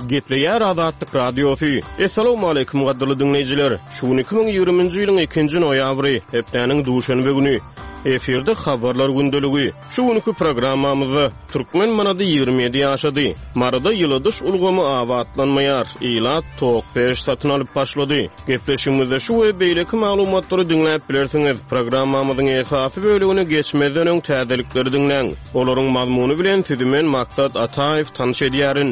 Gepleýär Azatlyk Radiosu. Assalamu alaykum gaderly dinleýijiler. Şu 2020-nji ýylyň 2-nji noýabry, hepdeniň duşanby güni. Eferde habarlar gündöligi. Şu günkü programmamyzda Türkmen manady 27 ýaşady. Marada ýylydyş ulgamy awatlanmaýar. Ilat tok peş satyn alyp başlady. Gepleşigimizde şu we beýleki maglumatlary dinläp bilersiňiz. Programmamyzyň esasy bölegine geçmeden öň täzelikleri dinleň. Olaryň mazmuny bilen sizi men Maksat Ataev tanış edýärin.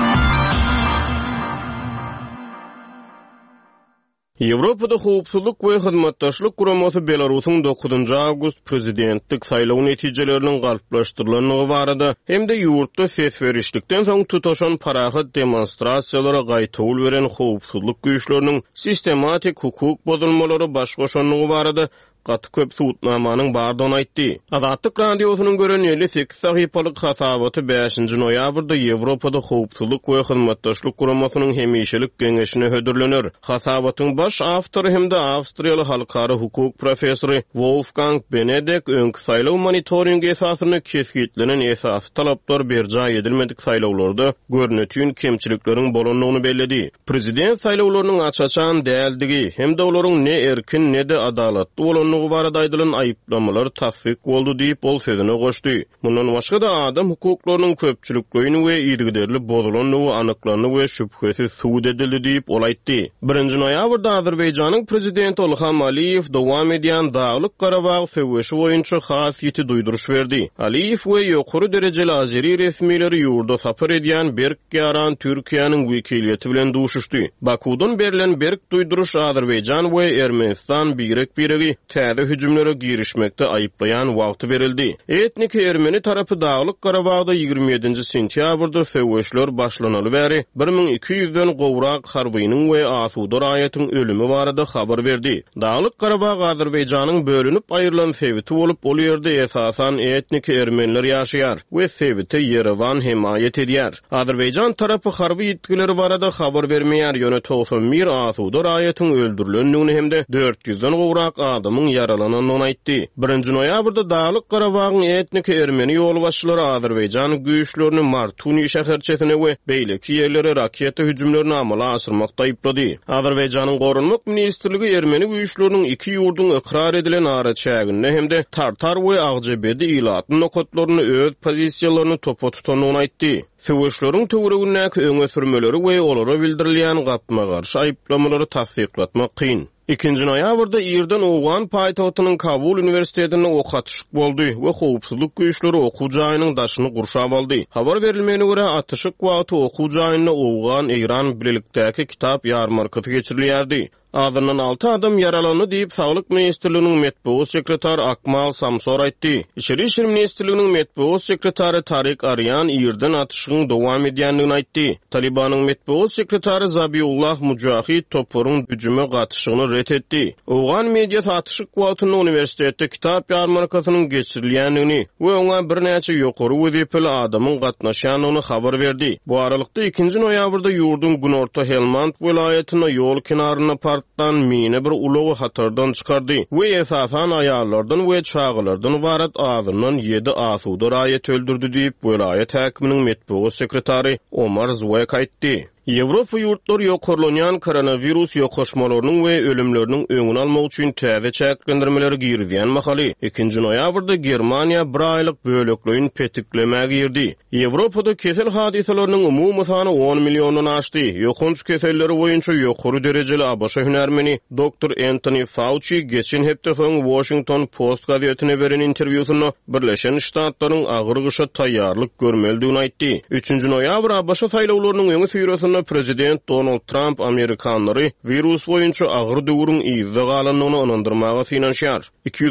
Ýewropada howpsuzlyk we hyzmatdaşlyk guramasy Belarusyň 9-njy awgust prezidentlik saýlawy netijeleriniň galplaşdyrylanyny barada hemde ýurtda ses berişlikden soň tutaşan parahat demonstrasiýalara gaýtawl beren howpsuzlyk güýçleriniň sistematik hukuk bozulmalary baş goşanlygy barada gaty köp suwutnamanyň bardygyny aýtdy. Azatlyk radiosynyň görenýeli 8 sahypalyk hasabaty 5-nji noýabrda Ýewropada howpsuzlyk we hyzmatdaşlyk guramasynyň hemişelik geňeşine hödürlenir. Hasabatyň baş awtory hemde Awstriýaly halkara hukuk professory Wolfgang Benedek öňkü saýlaw monitoring esasyny kesgitlenen esas talaplar berja edilmedik saýlawlarda görnetýän kemçilikleriň bolanlygyny belledi. Prezident saýlawlarynyň açaçan däldigi hemde olaryň ne erkin ne de adalatly bolanlygy barada aýdylan aýyplamalar tasdik boldy diýip bol sözüne goşdy. Mundan başga da adam hukuklarynyň köpçülikligini we ýygyderli bozulanlygy anyklanyny we şüphesiz suwd edildi diýip ol aýtdy. 1-nji noýabrda Azerbaýjanyň prezidenti Ilham Aliýew dowam edýän Daglyk Garabag söwüşi boýunça has ýeti duýduruş berdi. Aliýew we ýokary derejeli Azeri resmiýetleri ýurda sapar edýän Berk Yaran Türkiýanyň wekiliýeti bilen duşuşdy. Bakudan berilen Berk duýduruş Azerbaýjan we Ermenistan biregi täze hüjümlere girişmekde aýyplaýan wagty berildi. Etnik Ermeni tarapy Daglyk Garabagda 27-nji sentýabrda söwüşler başlanaly bäri 1200-den gowrak harbynyň we asuda raýatyň ölümi barada habar berdi. Daglyk Garabag Azerbaýjanyň bölünip aýrylan sebiti bolup ol ýerde esasan etnik ermeniler ýaşaýar we sebiti Yerevan himayet edýär. Azerbaýjan tarapy harby ýetkileri barada habar bermeýär ýöne 91 asuda raýatyň öldürilendigini hemde 400-den gowrak adamyň yaralananyny aýtdy. 1-nji noýabrda Daglyk Garabagyň etnik ermeni ýolbaşçylary Azerbaýjan güýçlerini Martuni şäherçesine we beýleki ýerlere raketa hüjümlerini amala asyrmakda aýyplady. Azerbaýjanyň gorunmak ministrligi ermeni güýçleriniň iki ýurdun ikrar edilen araçägine hemde Tartar we Agjebedi ilatyň nokatlaryny öz pozisiýalaryny topa tutanyny aýtdy. Söwüşleriň töweregindäki öňe sürmeleri we olara bildirilýän gatma garşy aýyplamалary tasdiklatmak kyn. 2-nji noýabrda Irdan Owgan paýtagtynyň Kabul universitetine ok atyşyk boldy we howpsuzlyk güýçleri okuw jaýynyň daşyny gurşap aldy. Habar berilmegine görä atyşyk wagty okuw jaýyna Owgan Eýran birlikdäki kitap ýarmarkasy geçirilýärdi. Adından 6 adam yaralandy diýip Saglyk ministrliginiň metbuat sekretary Akmal Samsor aýtdy. İçeri işler ministrliginiň metbuat sekretary Tarik Aryan Irdan atyşygyň dowam edýändigini aýtdy. Talibanyň metbuat sekretary Zabiullah Mujahid topuryň hüjüme gatyşygyny ret etdi. Owgan mediýasy atyşyk wagtyny universitetde kitap ýarmarkasynyň geçirilýändigini we oňa bir näçe ýokary wezipeli adamyň gatnaşýanyny habar berdi. Bu aralykda 2-nji noýabrda ýurdun Günorta Helmand welaýatyna ýol kenaryna mine bir ulugy hatardan çykardy we esasan aýallardan we çağalardan ibaret azyndan 7 asuda raýat öldürdi diýip welaýat häkiminiň metbuat sekretary Omar Zwek aýtdy. Ýewropa ýurtlary ýokarlanýan koronavirus ýokaşmalarynyň we ölümleriniň öňüni almak üçin täze çäklendirmeleri girýän mahaly 2-nji noýabrda Germaniýa bir aýlyk bölekleýin petiklemäge girdi. Ýewropada kesel hadisalarynyň umumy sany 10 millionyny aşdy. Ýokunç keselleri boýunça ýokary derejeli abaşa hünärmeni Dr. Anthony Fauci geçen hepde soň Washington Post gazetine beren interwýusynda Birleşen Ştatlaryň agyrgyşa taýýarlyk görmeldigini aýtdy. 3-nji noýabr abaşa saýlawlarynyň öňe süýresinde Prezident Donald Trump Amerikanlary virus boýunça agyr döwrüň ýyzda galanlygyny onandyrmaga finansiýar.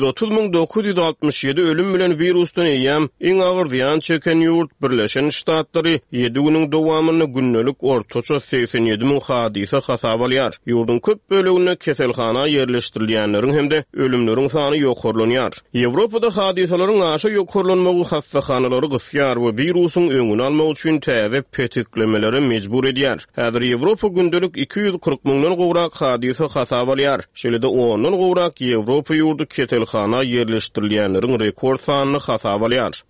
230.967 ölüm bilen virusdan eýem iň agyr ziýan çeken ýurt Birleşen Ştatlary 7 güniň dowamyny günnelik ortaça 87.000 hadisa hasap alýar. Ýurdun köp bölegine keselhana ýerleşdirilýänleriň hemde ölümleriň sany ýokarlanýar. Ýewropada hadisalaryň aşa ýokarlanmagy hastahanalary gysýar we virusyň öňüni almak üçin täze petiklemeleri mejbur edýär. Häzir Ýewropa gündelik 240 miňden gowrak hadisa hasap alýar. Şeýle-de 10-dan gowrak Ýewropa ýurdu keselhana ýerleşdirilýänleriň rekord sanyny hasap alýar.